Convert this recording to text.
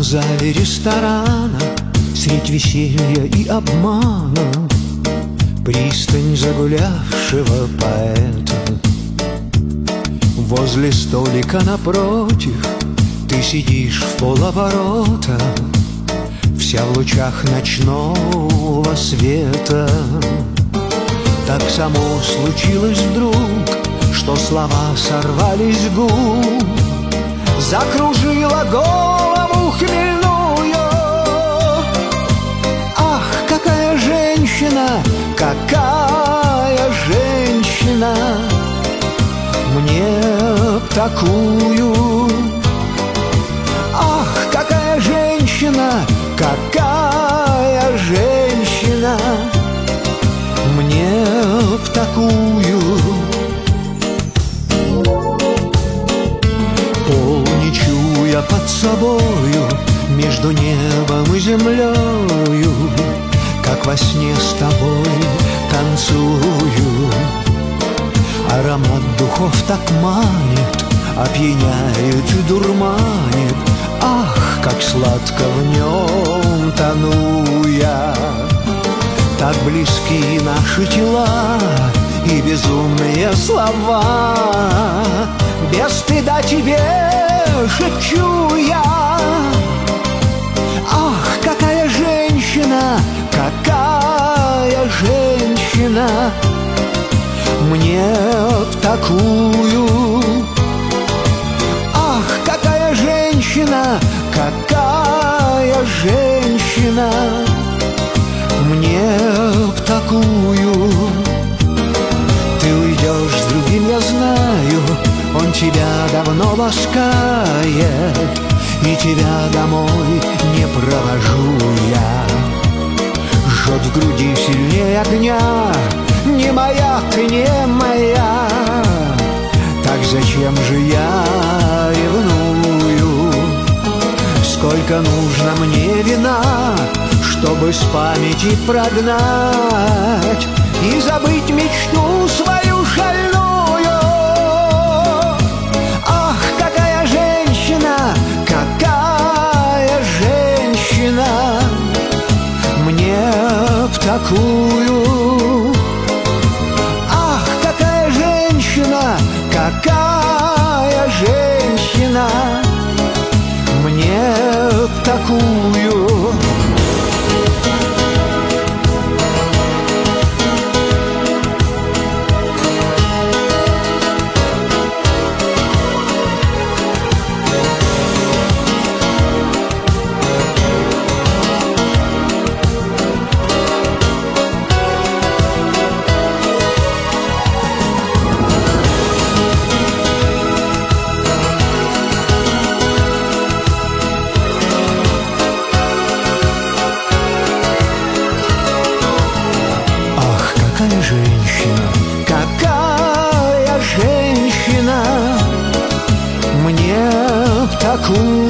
зале ресторана, средь веселья и обмана, пристань загулявшего поэта. Возле столика напротив ты сидишь в полоборота, вся в лучах ночного света. Так само случилось вдруг, что слова сорвались с губ, закружила голову хмельную. Ах, какая женщина, какая женщина, мне б такую. Ах, какая женщина, какая женщина, мне б такую. Полни чуя под собою, между небом и землею, как во сне с тобой танцую. Аромат духов так манит, опьяняет и дурманит. Ах, как сладко в нем тону я. Так близки наши тела и безумные слова, без стыда тебе шепчу я. Ах, какая женщина, какая женщина, мне б такую. Ах, какая женщина, какая женщина, мне б такую. Ты уйдешь с другим, я знаю, он тебя давно ласкает, и тебя домой не провожу я. Жжет в груди сильнее огня, не моя ты, не моя. Так зачем же я ревную? Сколько нужно мне вина, чтобы с памяти прогнать и забыть мечту свою шальную. Ах, какая женщина, какая женщина, мне б такую. Ах, какая женщина, какая женщина, мне б такую. Какая женщина, какая женщина, мне б такую.